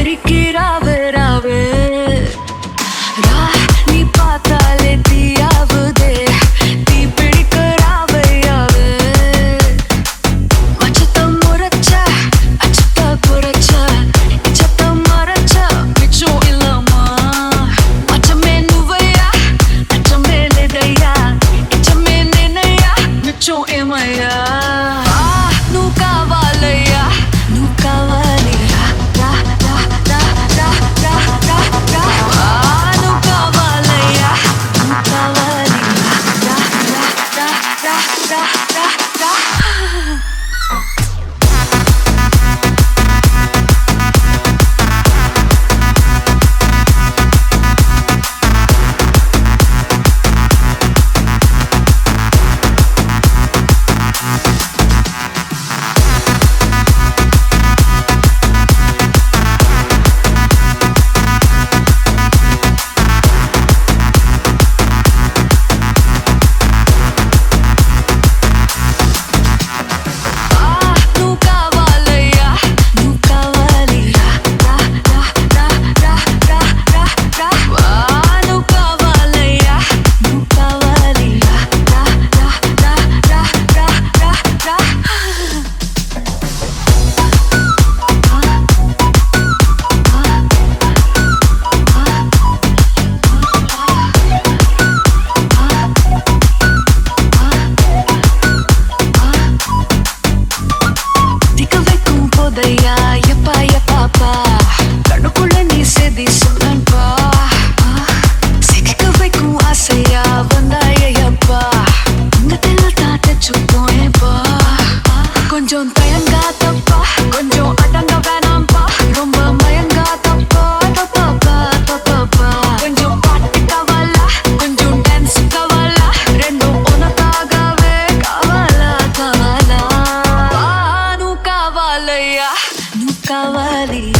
దగ్గరికి రావే రావే రా నీ పాతాలే తీయవుదే తీపిడికి రావయ్యావే మచ్చత మురచ్చ అచ్చత కురచ్చ ఇచ్చత మరచ్చ పిచ్చు ఇల్లమ్మా మచ్చమే నువ్వయ్యా అచ్చమే లేదయ్యా ఇచ్చమే నేనయ్యా మిచ్చు ఏమయ్యా నువ్వు కావాలయ్యా నువ్వు కావాలి கொஞ்சம் தயங்கா தப்பா கொஞ்சம் அடங்க வேணாம்பா ரொம்ப மயங்கா தப்பா தப்பாப்பா தப்பாப்பா கொஞ்சம் பாட்டு కావాలా கொஞ்சம் డాన్స్ కావాలా రెండు ఉనతాగావే కావాలా కావాలా నువ్వు కావాలయ్యా నువ్వు కావాలి